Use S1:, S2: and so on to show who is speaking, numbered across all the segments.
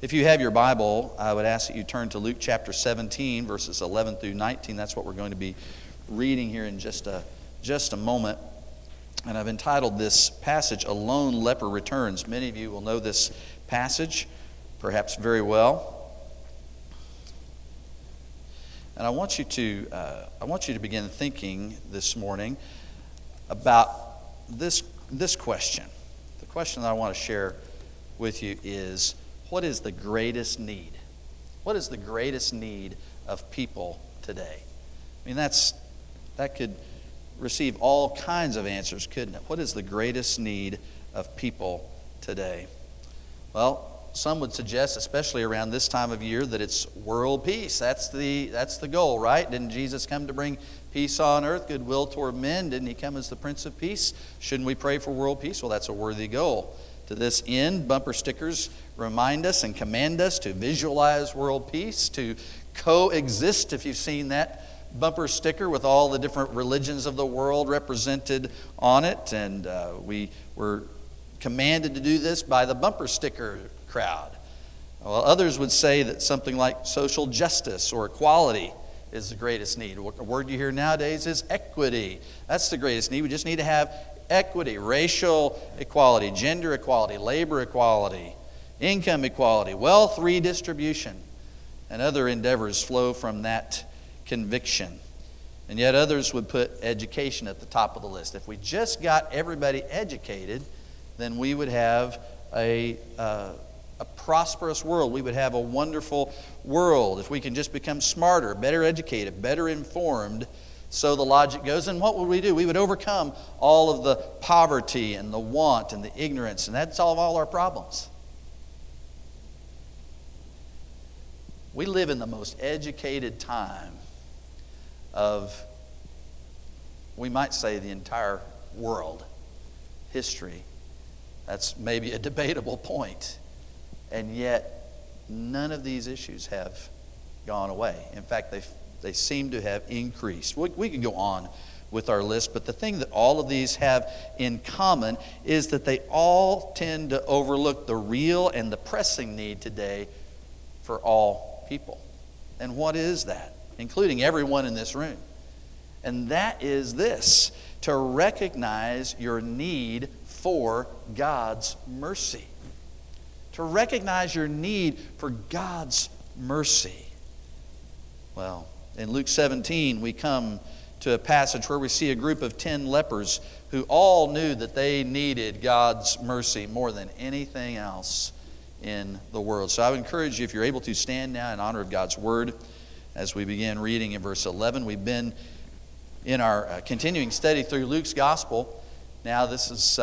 S1: If you have your Bible, I would ask that you turn to Luke chapter 17, verses 11 through 19. That's what we're going to be reading here in just a moment. And I've entitled this passage, "A Lone Leper Returns." Many of you will know this passage, perhaps very well. And I want you to begin thinking this morning about this question. The question that I want to share with you is, what is the greatest need? What is the greatest need of people today? I mean, that could receive all kinds of answers, couldn't it? What is the greatest need of people today? Well, some would suggest, especially around this time of year, that it's world peace. That's the goal, right? Didn't Jesus come to bring peace on earth, goodwill toward men? Didn't he come as the Prince of Peace? Shouldn't we pray for world peace? Well, that's a worthy goal. To this end, bumper stickers remind us and command us to visualize world peace, to coexist, if you've seen that bumper sticker with all the different religions of the world represented on it. And we were commanded to do this by the bumper sticker crowd. Well, others would say that something like social justice or equality is the greatest need. A word you hear nowadays is equity. That's the greatest need. We just need to have equity, racial equality, gender equality, labor equality, income equality, wealth redistribution, and other endeavors flow from that conviction. And yet others would put education at the top of the list. If we just got everybody educated, then we would have a prosperous world. We would have a wonderful world if we can just become smarter, better educated, better informed. So the logic goes, and what would we do? We would overcome all of the poverty and the want and the ignorance, and that'd solve all our problems. We live in the most educated time of, we might say, the entire world history. That's maybe a debatable point. And yet, none of these issues have gone away. In fact, they seem to have increased. We could go on with our list, but the thing that all of these have in common is that they all tend to overlook the real and the pressing need today for all people. And what is that? Including everyone in this room. And that is this: to recognize your need for God's mercy. To recognize your need for God's mercy. Well, in Luke 17, we come to a passage where we see a group of 10 lepers who all knew that they needed God's mercy more than anything else in the world. So I would encourage you, if you're able to, stand now in honor of God's Word as we begin reading in verse 11. We've been in our continuing study through Luke's Gospel. Now this is,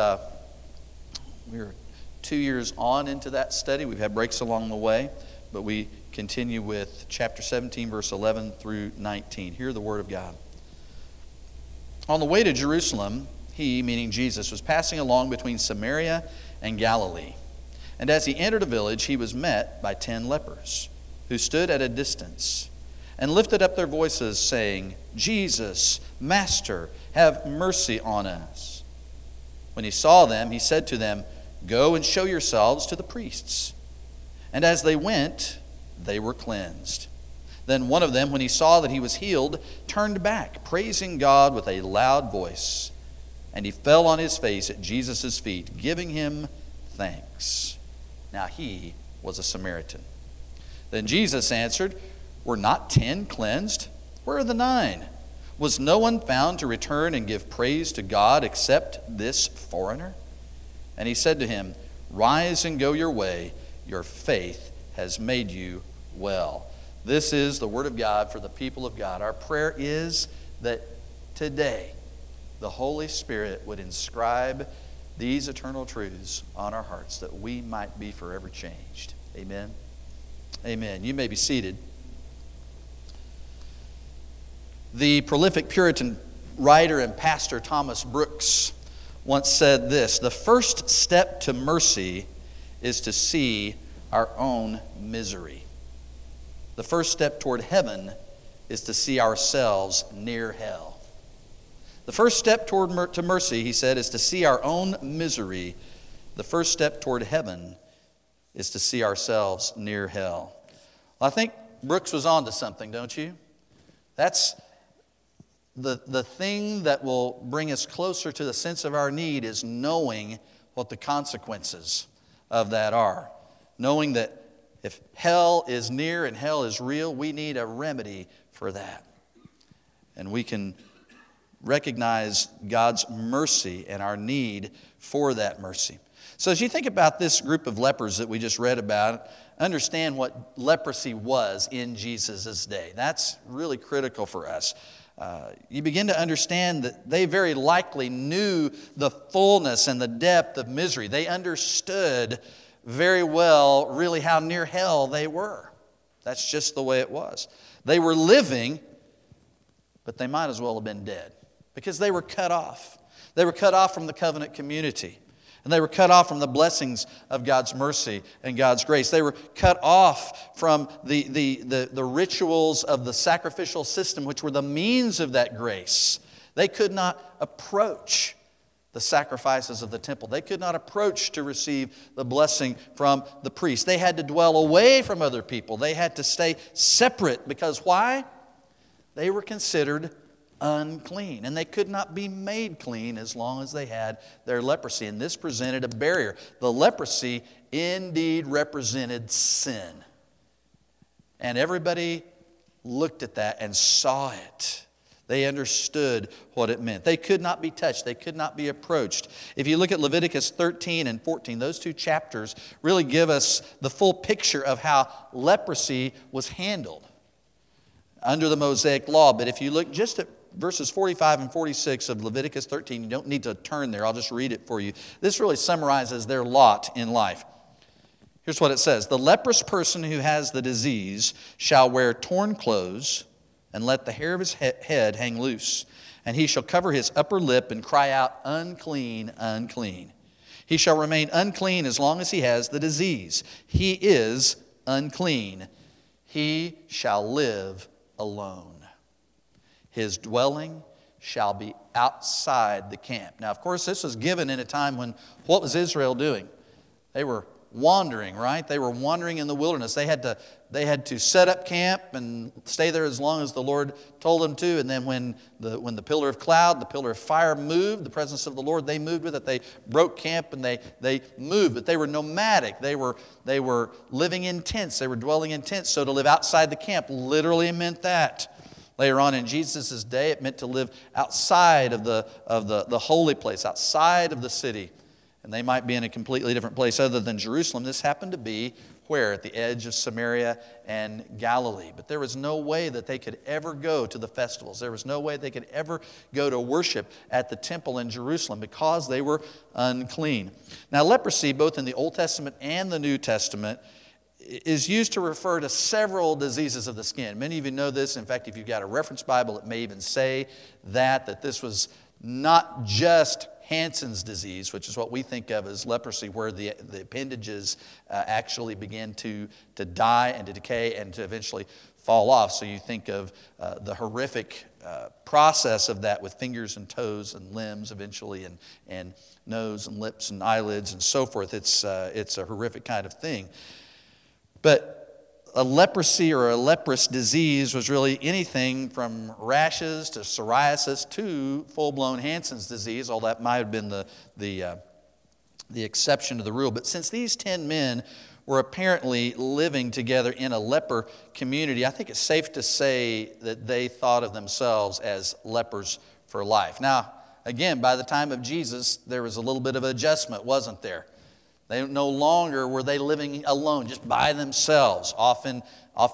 S1: we're 2 years on into that study. We've had breaks along the way, but we continue with chapter 17, verse 11 through 19. Hear the word of God. On the way to Jerusalem, he, meaning Jesus, was passing along between Samaria and Galilee. And as he entered a village, he was met by 10 lepers, who stood at a distance and lifted up their voices, saying, "Jesus, Master, have mercy on us." When he saw them, he said to them, "Go and show yourselves to the priests." And as they went, they were cleansed. Then one of them, when he saw that he was healed, turned back, praising God with a loud voice. And he fell on his face at Jesus' feet, giving him thanks. Now he was a Samaritan. Then Jesus answered, "Were not 10 cleansed? Where are the 9? Was no one found to return and give praise to God except this foreigner?" And he said to him, "Rise and go your way. Your faith has made you well." This is the word of God for the people of God. Our prayer is that today the Holy Spirit would inscribe these eternal truths on our hearts, that we might be forever changed. Amen. Amen. You may be seated. The prolific Puritan writer and pastor Thomas Brooks once said this: "The first step to mercy is to see our own misery. The first step toward heaven is to see ourselves near hell." The first step toward to mercy, he said, is to see our own misery. The first step toward heaven is to see ourselves near hell. Well, I think Brooks was on to something, don't you? That's the thing that will bring us closer to the sense of our need is knowing what the consequences of that are. Knowing that if hell is near and hell is real, we need a remedy for that. And we can recognize God's mercy and our need for that mercy. So as you think about this group of lepers that we just read about, understand what leprosy was in Jesus' day. That's really critical for us. You begin to understand that they very likely knew the fullness and the depth of misery. They understood very well really how near hell they were. That's just the way it was. They were living, but they might as well have been dead because they were cut off. They were cut off from the covenant community. And they were cut off from the blessings of God's mercy and God's grace. They were cut off from the rituals of the sacrificial system, which were the means of that grace. They could not approach the sacrifices of the temple. They could not approach to receive the blessing from the priest. They had to dwell away from other people. They had to stay separate because why? They were considered unclean, and they could not be made clean as long as they had their leprosy, and this presented a barrier. The leprosy indeed represented sin, and everybody looked at that and saw it. They understood what it meant. They could not be touched. They could not be approached. If you look at Leviticus 13 and 14, those two chapters really give us the full picture of how leprosy was handled under the Mosaic law. But if you look just at verses 45 and 46 of Leviticus 13, you don't need to turn there. I'll just read it for you. This really summarizes their lot in life. Here's what it says. The leprous person who has the disease shall wear torn clothes and let the hair of his head hang loose. And he shall cover his upper lip and cry out, unclean, unclean. He shall remain unclean as long as he has the disease. He is unclean. He shall live alone. His dwelling shall be outside the camp. Now, of course, this was given in a time when, what was Israel doing? They were wandering, right? They were wandering in the wilderness. They had to set up camp and stay there as long as the Lord told them to. And then when the pillar of cloud, the pillar of fire moved, the presence of the Lord, they moved with it. They broke camp and they moved. But they were nomadic. They were living in tents. They were dwelling in tents. So to live outside the camp literally meant that. Later on in Jesus' day, it meant to live outside of the holy place, outside of the city. And they might be in a completely different place other than Jerusalem. This happened to be where? At the edge of Samaria and Galilee. But there was no way that they could ever go to the festivals. There was no way they could ever go to worship at the temple in Jerusalem because they were unclean. Now, leprosy, both in the Old Testament and the New Testament, is used to refer to several diseases of the skin. Many of you know this. In fact, if you've got a reference Bible, it may even say that this was not just Hansen's disease, which is what we think of as leprosy, where the appendages actually begin to die and to decay and to eventually fall off. So you think of the horrific process of that with fingers and toes and limbs eventually and nose and lips and eyelids and so forth. It's a horrific kind of thing. But a leprosy or a leprous disease was really anything from rashes to psoriasis to full-blown Hansen's disease, although that might have been the exception to the rule. But since these 10 men were apparently living together in a leper community, I think it's safe to say that they thought of themselves as lepers for life. Now, again, by the time of Jesus, there was a little bit of adjustment, wasn't there? They no longer were they living alone, just by themselves, often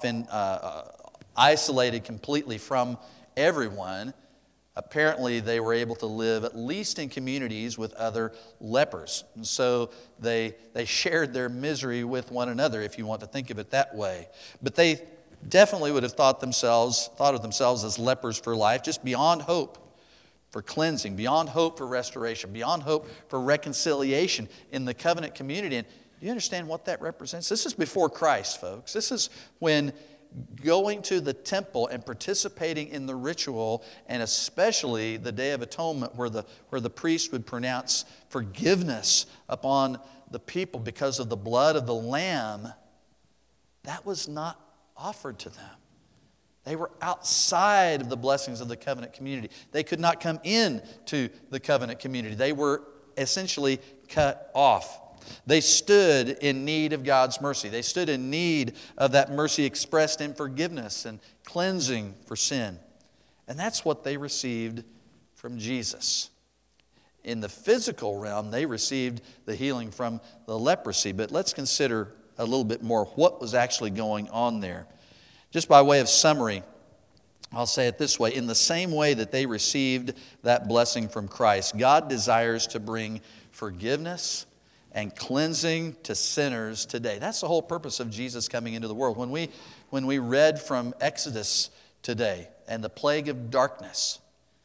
S1: isolated completely from everyone. Apparently, they were able to live at least in communities with other lepers. And so they shared their misery with one another, if you want to think of it that way. But they definitely would have thought of themselves as lepers for life, just beyond hope for cleansing, beyond hope for restoration, beyond hope for reconciliation in the covenant community. And do you understand what that represents? This is before Christ, folks. This is when going to the temple and participating in the ritual, and especially the Day of Atonement, where the priest would pronounce forgiveness upon the people because of the blood of the Lamb, that was not offered to them. They were outside of the blessings of the covenant community. They could not come in to the covenant community. They were essentially cut off. They stood in need of God's mercy. They stood in need of that mercy expressed in forgiveness and cleansing for sin. And that's what they received from Jesus. In the physical realm, they received the healing from the leprosy. But let's consider a little bit more what was actually going on there. Just by way of summary, I'll say it this way. In the same way that they received that blessing from Christ, God desires to bring forgiveness and cleansing to sinners today. That's the whole purpose of Jesus coming into the world. When we read from Exodus today and the plague of darkness,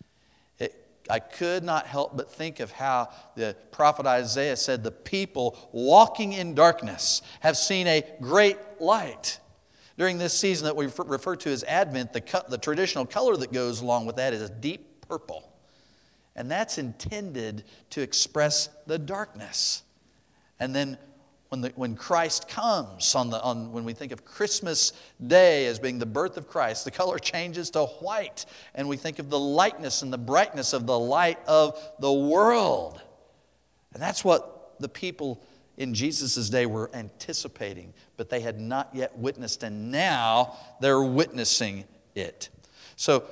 S1: I could not help but think of how the prophet Isaiah said, the people walking in darkness have seen a great light. During this season that we refer to as Advent, the traditional color that goes along with that is a deep purple. And that's intended to express the darkness. And then when Christ comes, when we think of Christmas Day as being the birth of Christ, the color changes to white. And we think of the lightness and the brightness of the light of the world. And that's what the people in Jesus' day were anticipating, but they had not yet witnessed, and now they're witnessing it. So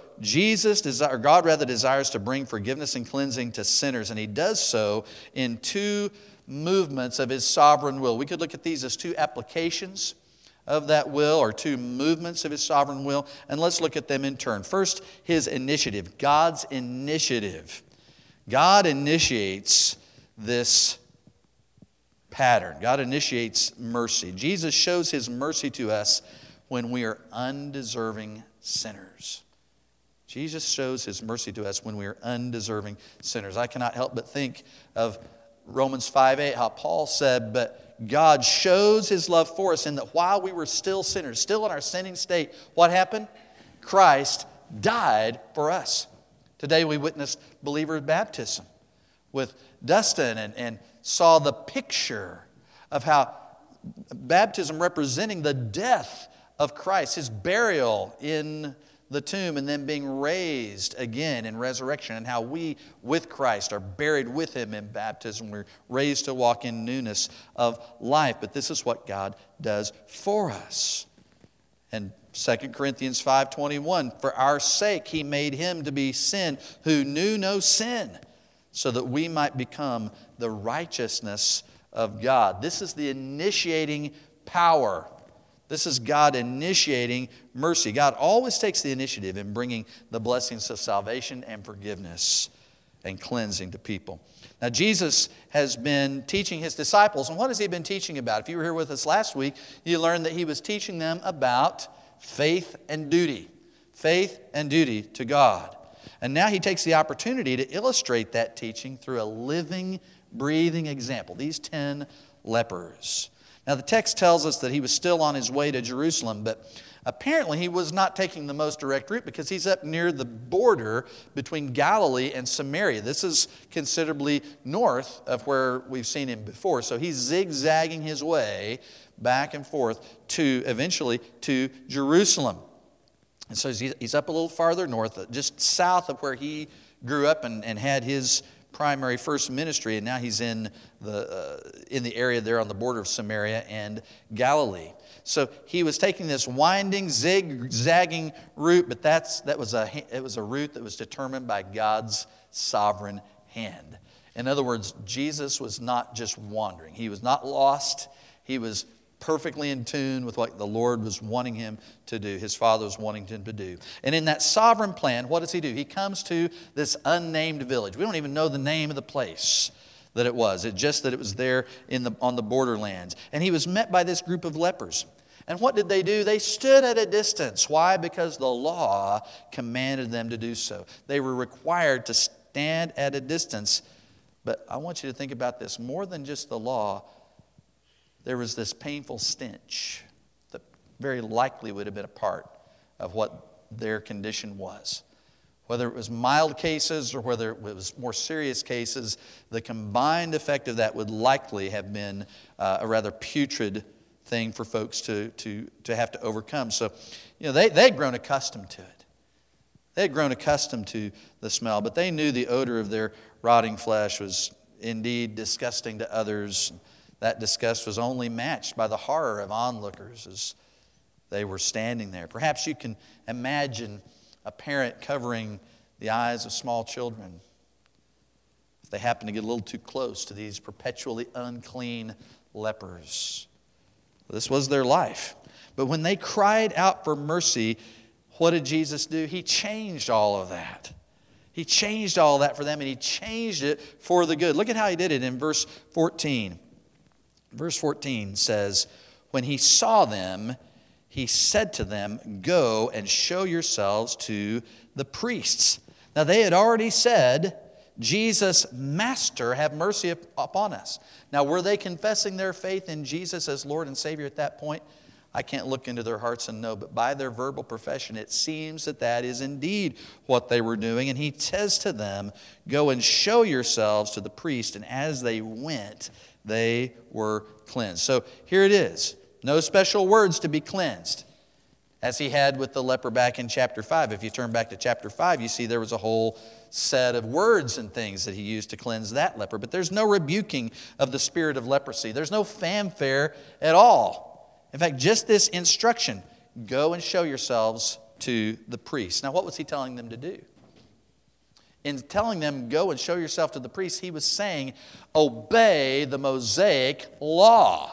S1: God desires to bring forgiveness and cleansing to sinners, and He does so in two movements of His sovereign will. We could look at these as two applications of that will, or two movements of His sovereign will, and let's look at them in turn. First, His initiative, God's initiative. God initiates this pattern. God initiates mercy. Jesus shows His mercy to us when we are undeserving sinners. Jesus shows His mercy to us when we are undeserving sinners. I cannot help but think of Romans 5:8, how Paul said, but God shows His love for us in that while we were still sinners, still in our sinning state, what happened? Christ died for us. Today we witnessed believer baptism with Dustin and saw the picture of how baptism representing the death of Christ, His burial in the tomb and then being raised again in resurrection, and how we with Christ are buried with Him in baptism. We're raised to walk in newness of life. But this is what God does for us. And 2 Corinthians 5:21, for our sake He made Him to be sin who knew no sin, so that we might become the righteousness of God. This is the initiating power. This is God initiating mercy. God always takes the initiative in bringing the blessings of salvation and forgiveness and cleansing to people. Now, Jesus has been teaching His disciples, and what has He been teaching about? If you were here with us last week, you learned that He was teaching them about faith and duty. Faith and duty to God. And now He takes the opportunity to illustrate that teaching through a living, breathing example. These 10 lepers. Now the text tells us that He was still on His way to Jerusalem, but apparently He was not taking the most direct route because He's up near the border between Galilee and Samaria. This is considerably north of where we've seen Him before. So He's zigzagging His way back and forth to eventually to Jerusalem. And so He's up a little farther north, just south of where He grew up and had His primary first ministry, and now He's in the area there on the border of Samaria and Galilee. So He was taking this winding, zigzagging route, but it was a route that was determined by God's sovereign hand. In other words, Jesus was not just wandering. He was not lost. He was perfectly in tune with what the Lord was wanting Him to do, His Father was wanting Him to do. And in that sovereign plan, what does He do? He comes to this unnamed village. We don't even know the name of the place that it was. It's just that it was there on the borderlands. And He was met by this group of lepers. And what did they do? They stood at a distance. Why? Because the law commanded them to do so. They were required to stand at a distance. But I want you to think about this. More than just the law, there was this painful stench that very likely would have been a part of what their condition was. Whether it was mild cases or whether it was more serious cases, the combined effect of that would likely have been a rather putrid thing for folks to have to overcome. So, they'd grown accustomed to it. They had grown accustomed to the smell, but they knew the odor of their rotting flesh was indeed disgusting to others. That disgust was only matched by the horror of onlookers as they were standing there. Perhaps you can imagine a parent covering the eyes of small children if they happen to get a little too close to these perpetually unclean lepers. This was their life. But when they cried out for mercy, what did Jesus do? He changed all of that. He changed all that for them, and He changed it for the good. Look at how He did it in verse 14. Verse 14 says, when He saw them, He said to them, go and show yourselves to the priests. Now they had already said, Jesus, Master, have mercy upon us. Now were they confessing their faith in Jesus as Lord and Savior at that point? I can't look into their hearts and know, but by their verbal profession, it seems that is indeed what they were doing. And He says to them, go and show yourselves to the priest. And as they went, they were cleansed. So here it is. No special words to be cleansed, as He had with the leper back in chapter 5. If you turn back to chapter 5, you see there was a whole set of words and things that He used to cleanse that leper. But there's no rebuking of the spirit of leprosy. There's no fanfare at all. In fact, just this instruction, go and show yourselves to the priest. Now, what was He telling them to do? In telling them, go and show yourself to the priest, He was saying, obey the Mosaic law.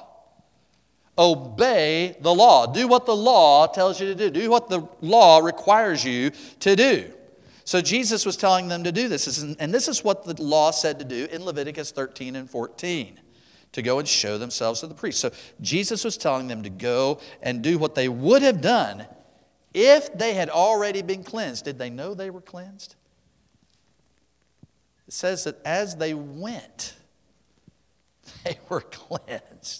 S1: Obey the law. Do what the law tells you to do. Do what the law requires you to do. So Jesus was telling them to do this. And this is what the law said to do in Leviticus 13 and 14. To go and show themselves to the priest. So Jesus was telling them to go and do what they would have done if they had already been cleansed. Did they know they were cleansed? It says that as they went, they were cleansed.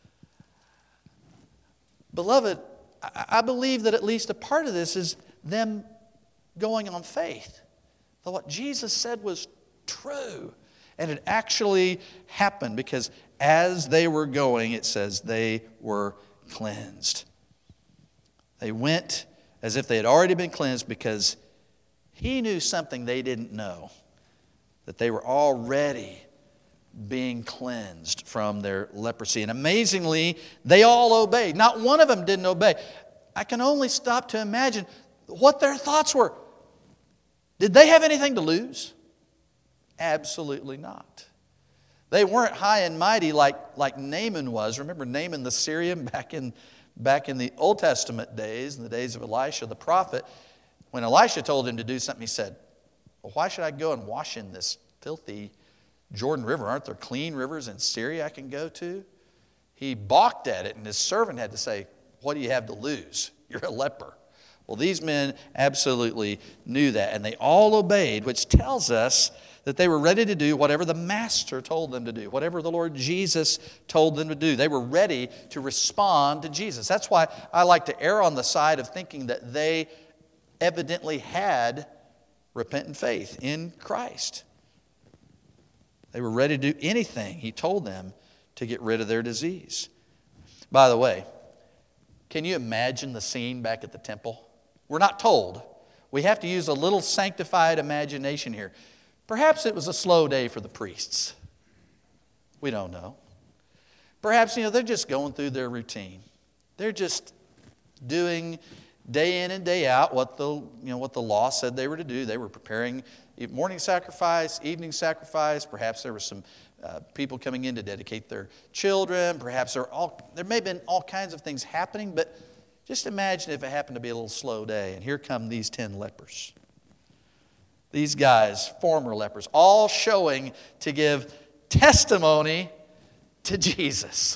S1: Beloved, I believe that at least a part of this is them going on faith. That what Jesus said was true. And it actually happened because as they were going, it says they were cleansed. They went as if they had already been cleansed because He knew something they didn't know. That they were already being cleansed from their leprosy. And amazingly, they all obeyed. Not one of them didn't obey. I can only stop to imagine what their thoughts were. Did they have anything to lose? Absolutely not. They weren't high and mighty like Naaman was. Remember Naaman the Syrian back in the Old Testament days, in the days of Elisha the prophet. When Elisha told him to do something, he said, well, why should I go and wash in this filthy Jordan River? Aren't there clean rivers in Syria I can go to? He balked at it, and his servant had to say, what do you have to lose? You're a leper. Well, these men absolutely knew that, and they all obeyed, which tells us that they were ready to do whatever the Master told them to do, whatever the Lord Jesus told them to do. They were ready to respond to Jesus. That's why I like to err on the side of thinking that they evidently had repentant faith in Christ. They were ready to do anything He told them to get rid of their disease. By the way, can you imagine the scene back at the temple? We're not told. We have to use a little sanctified imagination here. Perhaps it was a slow day for the priests. We don't know. Perhaps, they're just going through their routine. They're just doing day in and day out what the law said they were to do. They were preparing morning sacrifice, evening sacrifice. Perhaps there were some people coming in to dedicate their children. Perhaps there may have been all kinds of things happening, but just imagine if it happened to be a little slow day, and here come these 10 lepers. These guys, former lepers, all showing to give testimony to Jesus.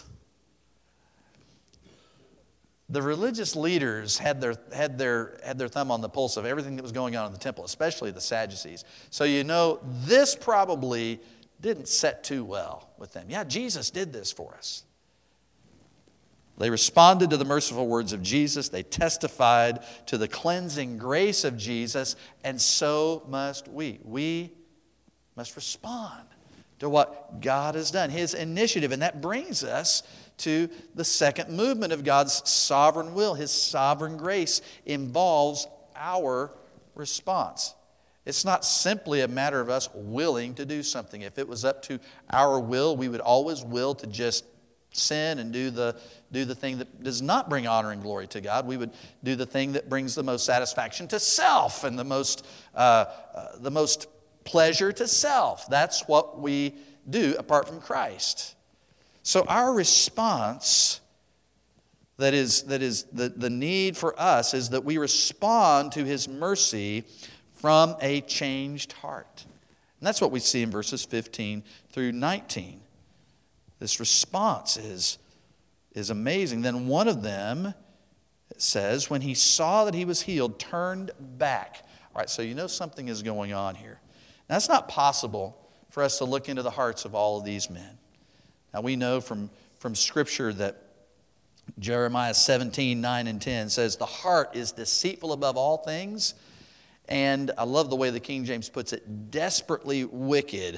S1: The religious leaders had their thumb on the pulse of everything that was going on in the temple, especially the Sadducees. So this probably didn't set too well with them. Yeah, Jesus did this for us. They responded to the merciful words of Jesus. They testified to the cleansing grace of Jesus, and so must we. We must respond to what God has done, His initiative. And that brings us to the second movement of God's sovereign will. His sovereign grace involves our response. It's not simply a matter of us willing to do something. If it was up to our will, we would always will to just sin and do the thing that does not bring honor and glory to God. We would do the thing that brings the most satisfaction to self and the most pleasure to self. That's what we do apart from Christ. So our response, that is the need for us, is that we respond to His mercy from a changed heart. And that's what we see in verses 15 through 19. This response is amazing. Then one of them, it says, when he saw that he was healed, turned back. All right, so you know something is going on here. Now, it's not possible for us to look into the hearts of all of these men. Now, we know from Scripture that Jeremiah 17, 9 and 10 says, the heart is deceitful above all things, and I love the way the King James puts it, desperately wicked.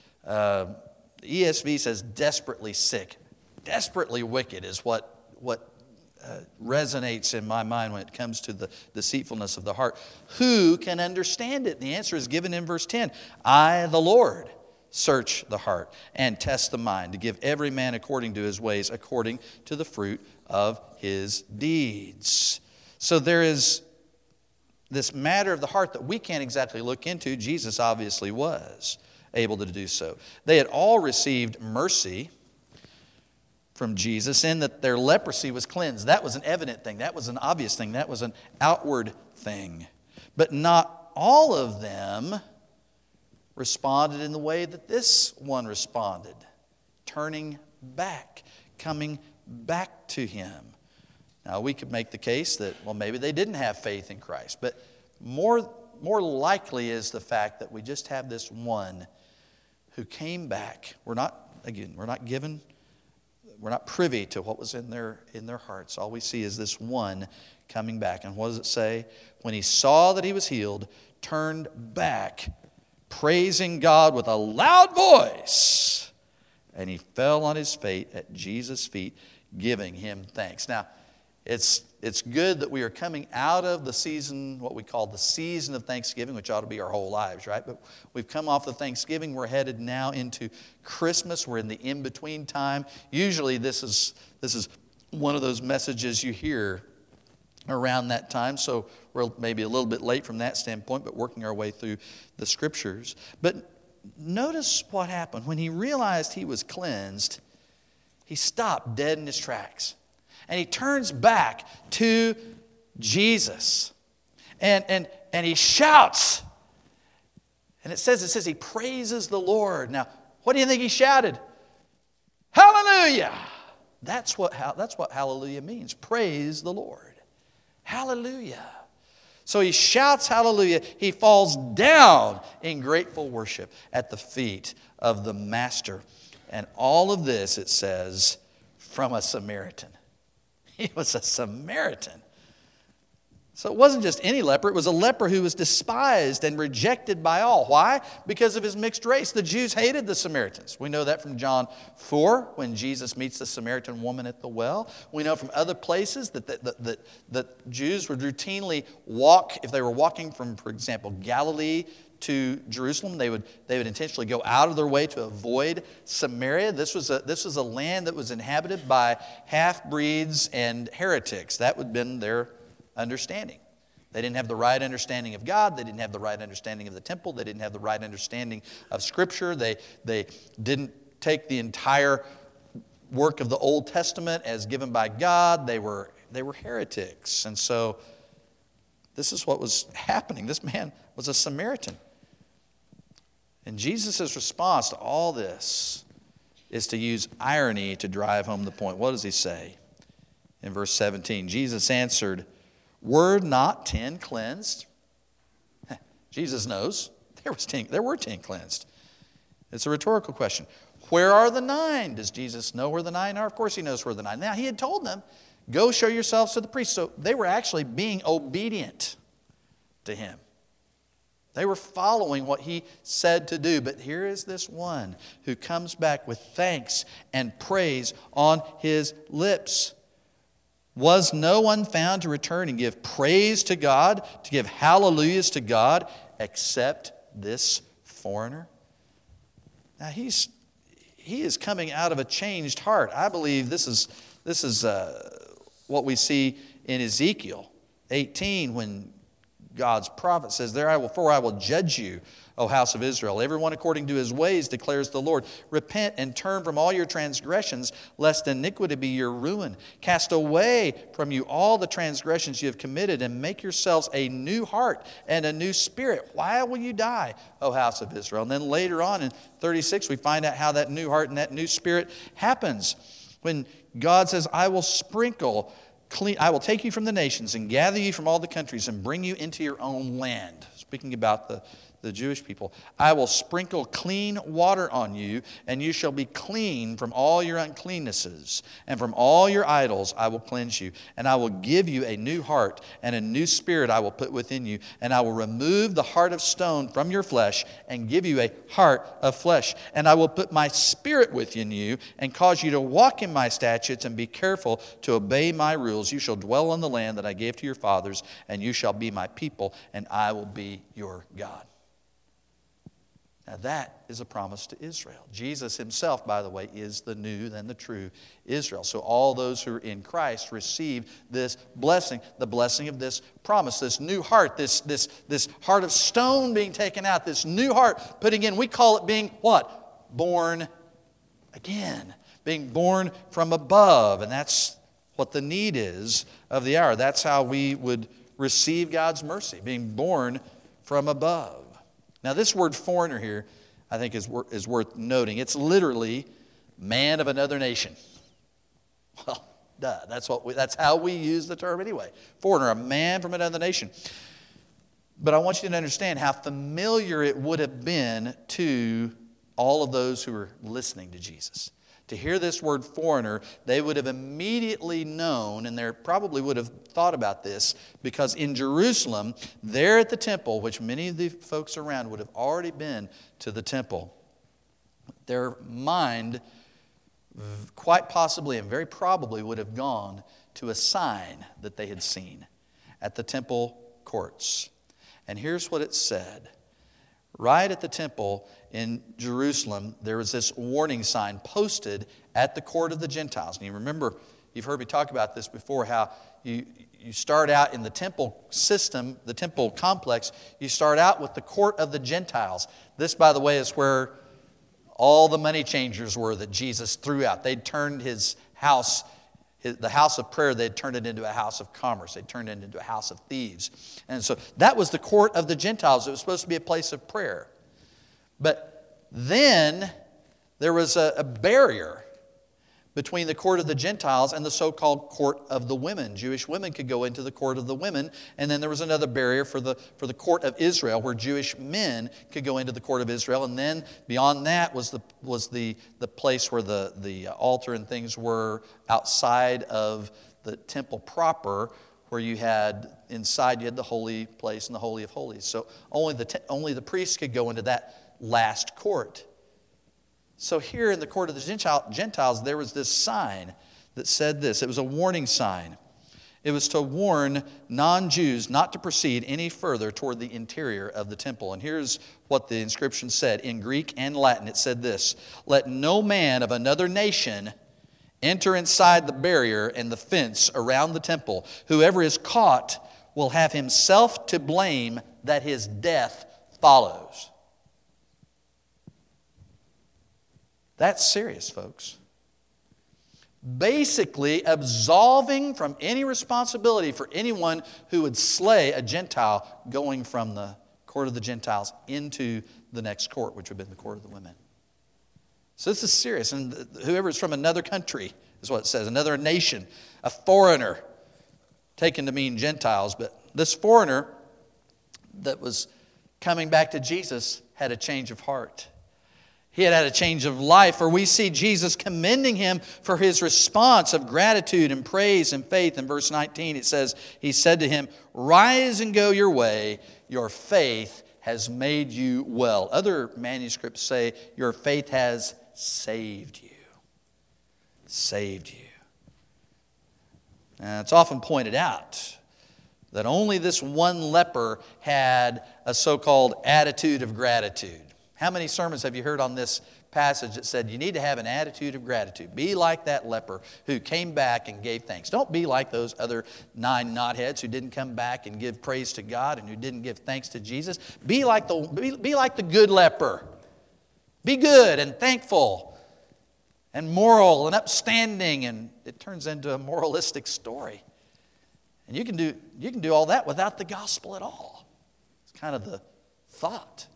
S1: ESV says desperately sick. Desperately wicked is what resonates in my mind when it comes to the deceitfulness of the heart. Who can understand it? And the answer is given in verse 10. I, the Lord, search the heart and test the mind to give every man according to his ways, according to the fruit of his deeds. So there is this matter of the heart that we can't exactly look into. Jesus obviously was able to do so. They had all received mercy from Jesus in that their leprosy was cleansed. That was an evident thing. That was an obvious thing. That was an outward thing. But not all of them responded in the way that this one responded, turning back, coming back to Him. Now, we could make the case that, well, maybe they didn't have faith in Christ, but more likely is the fact that we just have this one who came back. We're not privy to what was in their hearts. All we see is this one coming back. And what does it say? When he saw that he was healed, turned back, praising God with a loud voice. And he fell on his face at Jesus' feet, giving Him thanks. Now, it's good that we are coming out of the season, what we call the season of Thanksgiving, which ought to be our whole lives, right? But we've come off of Thanksgiving. We're headed now into Christmas. We're in the in-between time. Usually this is one of those messages you hear around that time. So we're maybe a little bit late from that standpoint, but working our way through the Scriptures. But notice what happened. When he realized he was cleansed, he stopped dead in his tracks. And he turns back to Jesus. And he shouts. And it says he praises the Lord. Now, what do you think he shouted? Hallelujah! That's what hallelujah means. Praise the Lord. Hallelujah. So he shouts hallelujah. He falls down in grateful worship at the feet of the Master. And all of this, it says, from a Samaritan. He was a Samaritan. So it wasn't just any leper. It was a leper who was despised and rejected by all. Why? Because of his mixed race. The Jews hated the Samaritans. We know that from John 4 when Jesus meets the Samaritan woman at the well. We know from other places that Jews would routinely walk, if they were walking from, for example, Galilee to Jerusalem, they would intentionally go out of their way to avoid Samaria. This was a land that was inhabited by half-breeds and heretics. That would have been their understanding. They didn't have the right understanding of God. They didn't have the right understanding of the temple. They didn't have the right understanding of Scripture. They didn't take the entire work of the Old Testament as given by God. They were heretics. And so this is what was happening. This man was a Samaritan. And Jesus' response to all this is to use irony to drive home the point. What does he say? In verse 17, Jesus answered, "Were not 10 cleansed?" Jesus knows there were 10 cleansed. It's a rhetorical question. Where are the 9? Does Jesus know where the 9 are? Of course he knows where the 9 are. Now he had told them, go show yourselves to the priest. So they were actually being obedient to him. They were following what he said to do. But here is this one who comes back with thanks and praise on his lips. Was no one found to return and give praise to God, to give hallelujahs to God, except this foreigner? Now he is coming out of a changed heart. I believe this is what we see in Ezekiel 18 when God's prophet says, "For I will judge you, O house of Israel. Everyone according to his ways, declares the Lord. Repent and turn from all your transgressions, lest iniquity be your ruin. Cast away from you all the transgressions you have committed, and make yourselves a new heart and a new spirit. Why will you die, O house of Israel?" And then later on in 36, we find out how that new heart and that new spirit happens. When God says, I will take you from the nations and gather you from all the countries and bring you into your own land. Speaking about the Jewish people. I will sprinkle clean water on you, and you shall be clean from all your uncleannesses, and from all your idols I will cleanse you. And I will give you a new heart, and a new spirit I will put within you. And I will remove the heart of stone from your flesh, and give you a heart of flesh. And I will put my spirit within you, and cause you to walk in my statutes, and be careful to obey my rules. You shall dwell in the land that I gave to your fathers, and you shall be my people, and I will be your God. Now that is a promise to Israel. Jesus himself, by the way, is the new and the true Israel. So all those who are in Christ receive this blessing, the blessing of this promise, this new heart, this heart of stone being taken out, this new heart putting in. We call it being what? Born again. Being born from above. And that's what the need is of the hour. That's how we would receive God's mercy, being born from above. Now, this word foreigner here, I think, is worth noting. It's literally man of another nation. Well, duh. That's how we use the term anyway. Foreigner, a man from another nation. But I want you to understand how familiar it would have been to all of those who were listening to Jesus. To hear this word foreigner, they would have immediately known, and they probably would have thought about this, because in Jerusalem, there at the temple, which many of the folks around would have already been to the temple, their mind quite possibly and very probably would have gone to a sign that they had seen at the temple courts. And here's what it said. Right at the temple in Jerusalem, there was this warning sign posted at the court of the Gentiles. And you remember, you've heard me talk about this before, how you start out in the temple system, the temple complex, you start out with the court of the Gentiles. This, by the way, is where all the money changers were that Jesus threw out. They'd turned his house, the house of prayer, they'd turned it into a house of commerce. They'd turned it into a house of thieves. And so that was the court of the Gentiles. It was supposed to be a place of prayer. But then there was a barrier between the court of the Gentiles and the so-called court of the women. Jewish women could go into the court of the women, and then there was another barrier for the court of Israel, where Jewish men could go into the court of Israel, and then beyond that was the place where the altar and things were outside of the temple proper, where you had inside you had the holy place and the holy of holies. So only the priests could go into that last court. So here in the court of the Gentiles, there was this sign that said this. It was a warning sign. It was to warn non-Jews not to proceed any further toward the interior of the temple. And here's what the inscription said. In Greek and Latin, it said this: "Let no man of another nation enter inside the barrier and the fence around the temple. Whoever is caught will have himself to blame that his death follows." That's serious, folks. Basically, absolving from any responsibility for anyone who would slay a Gentile going from the court of the Gentiles into the next court, which would have been the court of the women. So this is serious. And whoever is from another country is what it says, another nation, a foreigner, taken to mean Gentiles. But this foreigner that was coming back to Jesus had a change of heart. He had had a change of life, for we see Jesus commending him for his response of gratitude and praise and faith. In verse 19 it says, he said to him, "Rise and go your way, your faith has made you well." Other manuscripts say, your faith has saved you. Saved you. It's often pointed out that only this one leper had a so-called attitude of gratitude. How many sermons have you heard on this passage that said you need to have an attitude of gratitude? Be like that leper who came back and gave thanks. Don't be like those other 9 knotheads who didn't come back and give praise to God and who didn't give thanks to Jesus. Be like the good leper. Be good and thankful and moral and upstanding, and it turns into a moralistic story. And you can do all that without the gospel at all. It's kind of the thought.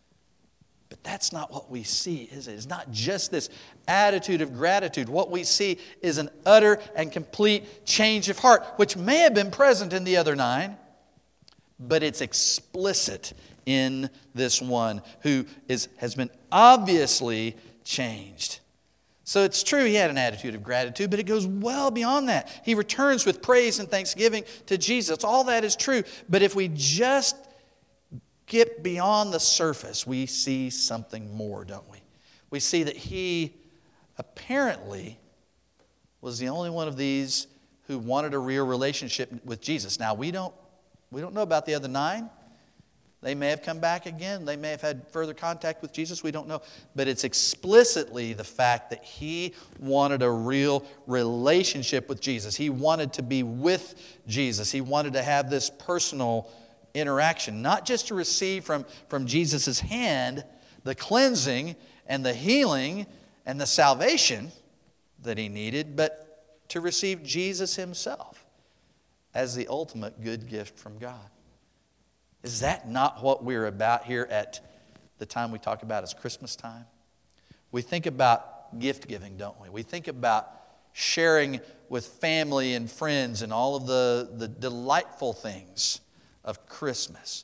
S1: But that's not what we see, is it? It's not just this attitude of gratitude. What we see is an utter and complete change of heart, which may have been present in the other 9, but it's explicit in this one who has been obviously changed. So it's true he had an attitude of gratitude, but it goes well beyond that. He returns with praise and thanksgiving to Jesus. All that is true. But if we just get beyond the surface, we see something more, don't we? We see that he apparently was the only one of these who wanted a real relationship with Jesus. Now, we don't know about the other 9. They may have come back again. They may have had further contact with Jesus. We don't know. But it's explicitly the fact that he wanted a real relationship with Jesus. He wanted to be with Jesus. He wanted to have this personal interaction, not just to receive from Jesus' hand the cleansing and the healing and the salvation that he needed, but to receive Jesus himself as the ultimate good gift from God. Is that not what we're about here at the time we talk about as Christmas time? We think about gift giving, don't we? We think about sharing with family and friends and all of the delightful things of Christmas.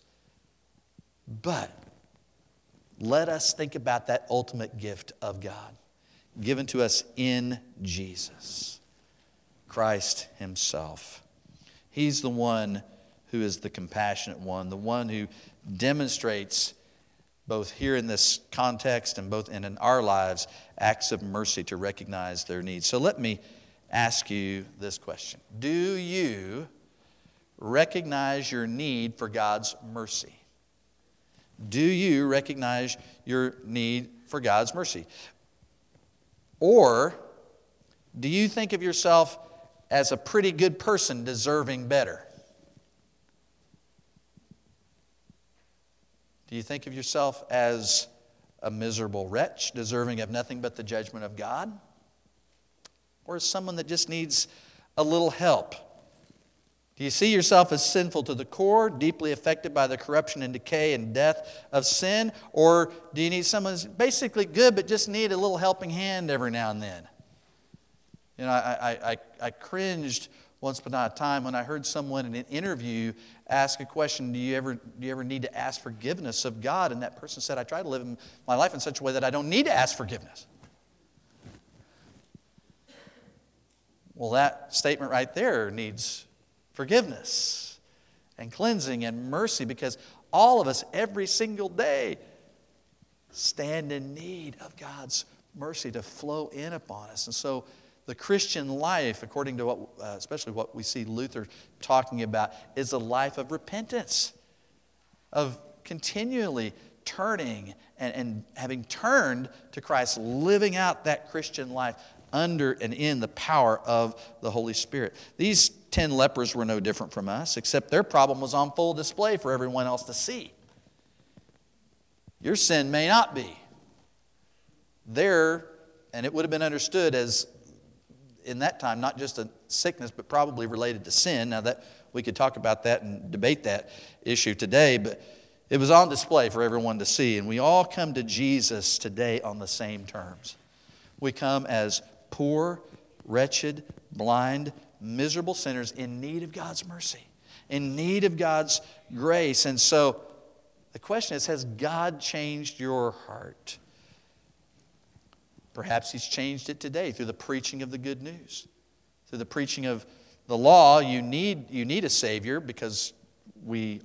S1: But let us think about that ultimate gift of God given to us in Jesus, Christ himself. He's the one who is the compassionate one, the one who demonstrates both here in this context and both in our lives acts of mercy to recognize their needs. So let me ask you this question. Do you recognize your need for God's mercy? Do you recognize your need for God's mercy? Or do you think of yourself as a pretty good person deserving better? Do you think of yourself as a miserable wretch deserving of nothing but the judgment of God? Or as someone that just needs a little help? Do you see yourself as sinful to the core, deeply affected by the corruption and decay and death of sin? Or do you need someone who's basically good but just need a little helping hand every now and then? You know, I cringed once upon a time when I heard someone in an interview ask a question, do you ever need to ask forgiveness of God? And that person said, I try to live my life in such a way that I don't need to ask forgiveness. Well, that statement right there needs forgiveness and cleansing and mercy, because all of us every single day stand in need of God's mercy to flow in upon us. And so the Christian life, according to what, especially what we see Luther talking about, is a life of repentance, of continually turning and having turned to Christ, living out that Christian life under and in the power of the Holy Spirit. These 10 lepers were no different from us, except their problem was on full display for everyone else to see. Your sin may not be. And it would have been understood as, in that time, not just a sickness, but probably related to sin. Now, that we could talk about that and debate that issue today, but it was on display for everyone to see. And we all come to Jesus today on the same terms. We come as poor, wretched, blind, miserable sinners in need of God's mercy, in need of God's grace. And so the question is, has God changed your heart? Perhaps He's changed it today through the preaching of the good news. Through the preaching of the law, you need a Savior because we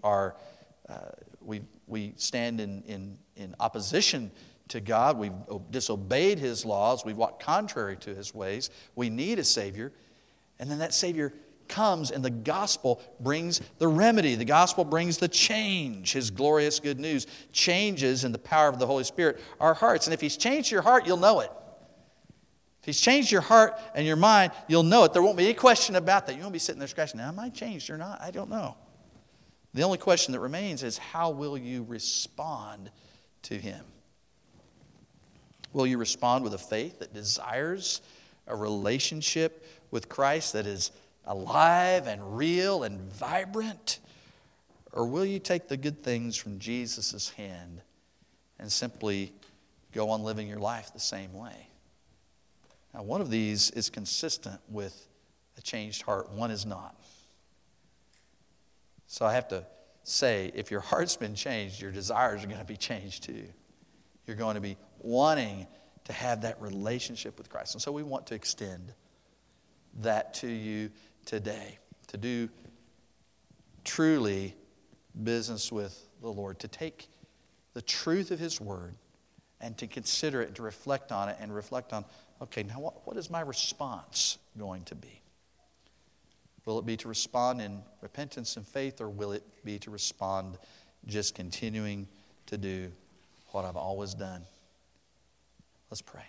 S1: stand in opposition to God. We've disobeyed His laws. We've walked contrary to His ways. We need a Savior. And then that Savior comes and the gospel brings the remedy. The gospel brings the change. His glorious good news changes in the power of the Holy Spirit our hearts. And if He's changed your heart, you'll know it. If He's changed your heart and your mind, you'll know it. There won't be any question about that. You won't be sitting there scratching, now, am I changed or not? I don't know. The only question that remains is, how will you respond to Him? Will you respond with a faith that desires a relationship with Christ that is alive and real and vibrant? Or will you take the good things from Jesus' hand and simply go on living your life the same way? Now, one of these is consistent with a changed heart. One is not. So I have to say, if your heart's been changed, your desires are going to be changed too. You're going to be wanting to have that relationship with Christ. And so we want to extend that to you today, to do truly business with the Lord, to take the truth of His Word and to consider it, to reflect on it, and reflect on, okay, now what is my response going to be? Will it be to respond in repentance and faith, or will it be to respond just continuing to do what I've always done? Let's pray.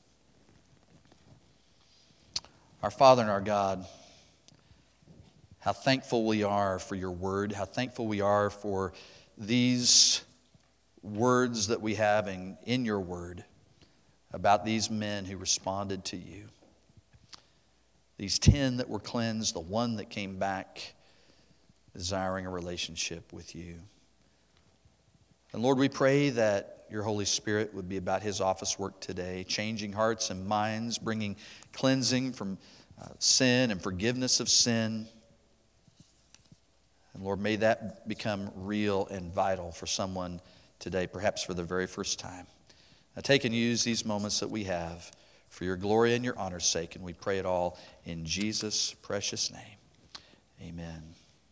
S1: Our Father and our God, how thankful we are for your word, how thankful we are for these words that we have in your word about these men who responded to you. These 10 that were cleansed, the one that came back desiring a relationship with you. And Lord, we pray that your Holy Spirit would be about His office work today, changing hearts and minds, bringing cleansing from sin and forgiveness of sin. And Lord, may that become real and vital for someone today, perhaps for the very first time. Now take and use these moments that we have for your glory and your honor's sake, and we pray it all in Jesus' precious name. Amen.